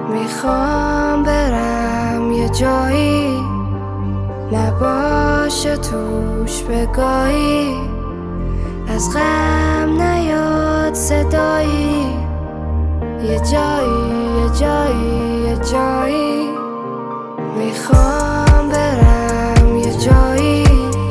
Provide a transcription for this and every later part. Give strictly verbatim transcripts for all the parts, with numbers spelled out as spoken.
میخوام برم یه جایی نباشه توش بگاهی، از غم نیاد صدایی، یه جایی یه جایی یه جایی. میخوام برم یه جایی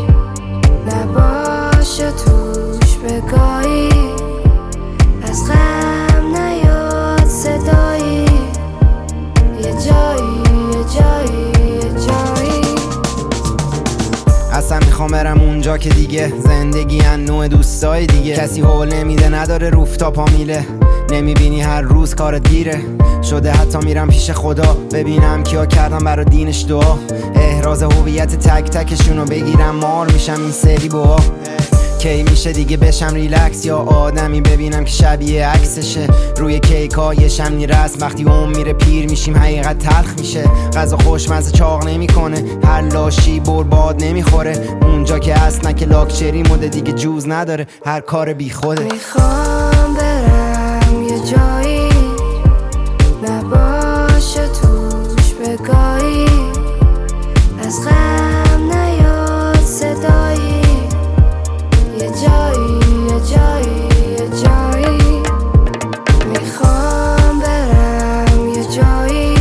نباشه توش بگاهی، از غم نیاد صدایی، یه جایی یه جایی یه جایی. اصلا میخوام برم اونجا که دیگه زندگی ان نوع دوستای دیگه، کسی حول نمیده نداره روفتاپا میله، نمیبینی هر روز کار دیره شده، حتی میرم پیش خدا ببینم کیا کردم برا دینش دعا، احراز هویت تک تکشونو بگیرم مار میشم این سری با کی میشه دیگه بشم ریلکس، یا آدمی ببینم که شبیه عکسشه روی کیکا یه شمنی رسم، وقتی اون میره پیر میشیم حقیقت تلخ میشه، غذا خوشمزه چاق نمیکنه، هر لاشی برباد نمیخوره، اونجا که اصلا که لاکچری مده دیگه جوز نداره، هر کار بی خوده. میخوام برم یه جایی نباشه توش بگاهی، از غم نیاد صدایی، یه جایی یه جایی یه جایی. میخوام برم یه جایی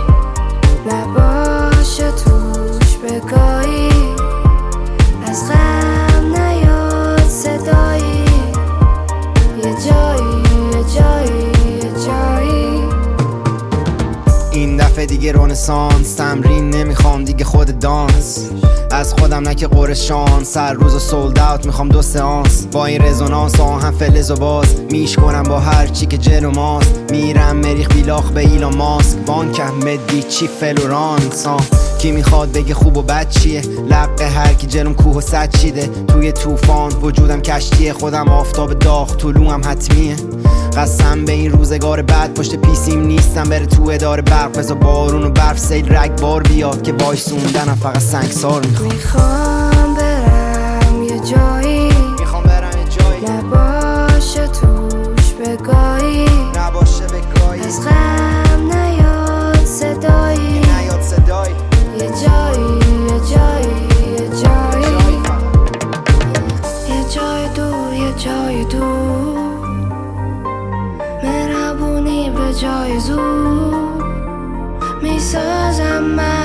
نباشه توش بگاهی، از غم نیاد صدایی، یه جایی یه جایی یه جایی. این دفعه دیگه رنسانس تمرین نمیخوام دیگه خود دانس، از خودم نه که قرشانس، هر روز سولد اوت میخوام دو سانس، با این رزونانس آهن فلز و باز میش کنم با هر چی که جلو ماست، میرم مریخ بیلاخ به ایلان ماسک، بانکم مدی چی فلورانس. کی میخواد بگه خوب و بد چیه، لقه هر کی جلوم کوه و سد چیده، توی طوفان وجودم کشتیه، خودم آفتاب داغ طلوعم حتمیه، قسم به این روزگار بعد پشت پیسیم نیستم بره تو اداره برق، بزا بارون و برف سیل رگبار بیاد که وایسوندنم فقط سنگسار میخوام. میخوام برم یه جایی میخوام برم یه جایی نباشه توش بگاهی، نباشه بگاهی، از غم نیاد صدایی، نیاد صدایی، یه جایی یه جایی یه جایی. یه جای دور یه جای دور، مهربونی به جای زور، میسازم من